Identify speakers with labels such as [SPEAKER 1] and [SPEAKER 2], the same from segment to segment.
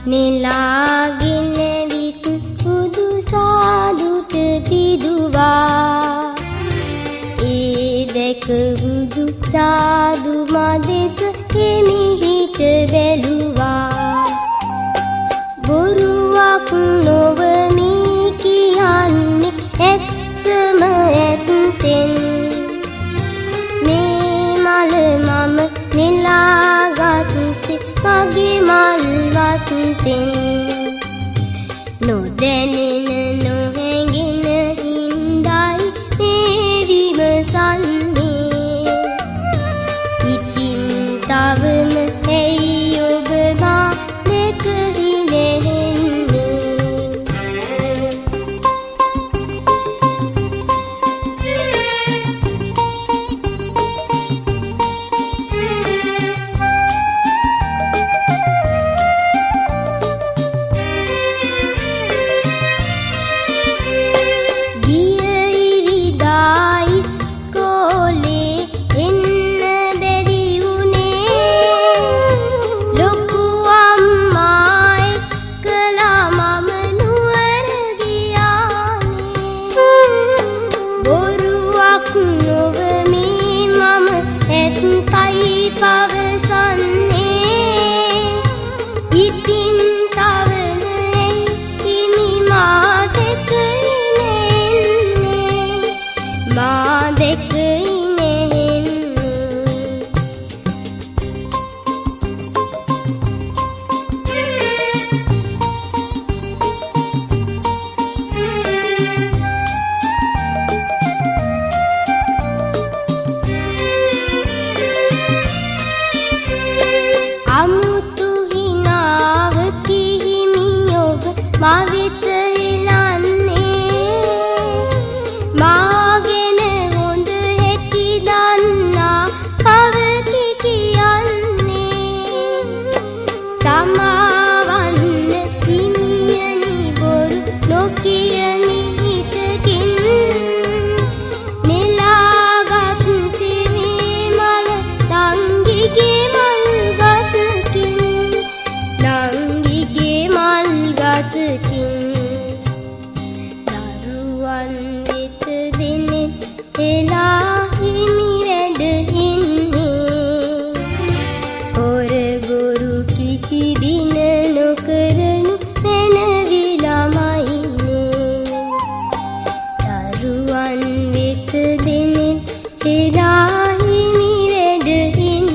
[SPEAKER 1] නෙලාගෙන විත් බුදු සාදුට පිදුවා ඒ දැක බුදු සාදු මදෙස හිමිහිට බැලුවා බොරුවක් නොව මී කියන්නේ ඇත්තම ඇත්තෙන් මේ මල මම නෙලාගත්තේ මගේ මල්වත්තෙන් නොදැනෙන නොහැඟෙන හින්දායි මේ විමසන්නේ ඉතින් තවම ඇයි ඔබ මා දැක හිනෙන්නේ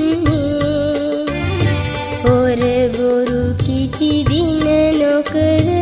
[SPEAKER 2] Kuru